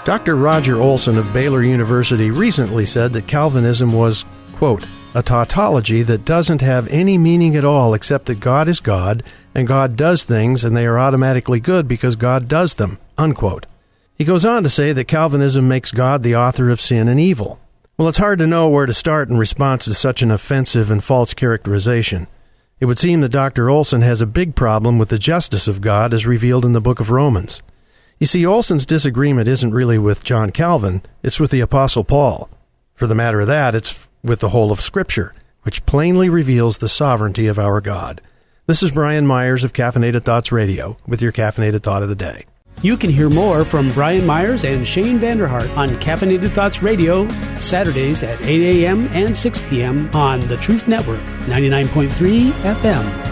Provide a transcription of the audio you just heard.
Dr. Roger Olson of Baylor University recently said that Calvinism was, quote, a tautology that doesn't have any meaning at all except that God is God, and God does things, and they are automatically good because God does them, unquote. He goes on to say that Calvinism makes God the author of sin and evil. Well, it's hard to know where to start in response to such an offensive and false characterization. It would seem that Dr. Olson has a big problem with the justice of God as revealed in the book of Romans. You see, Olson's disagreement isn't really with John Calvin, it's with the Apostle Paul. For the matter of that, it's with the whole of Scripture, which plainly reveals the sovereignty of our God. This is Brian Myers of Caffeinated Thoughts Radio with your Caffeinated Thought of the Day. You can hear more from Brian Myers and Shane Vanderhart on Caffeinated Thoughts Radio, Saturdays at 8 a.m. and 6 p.m. on the Truth Network, 99.3 FM.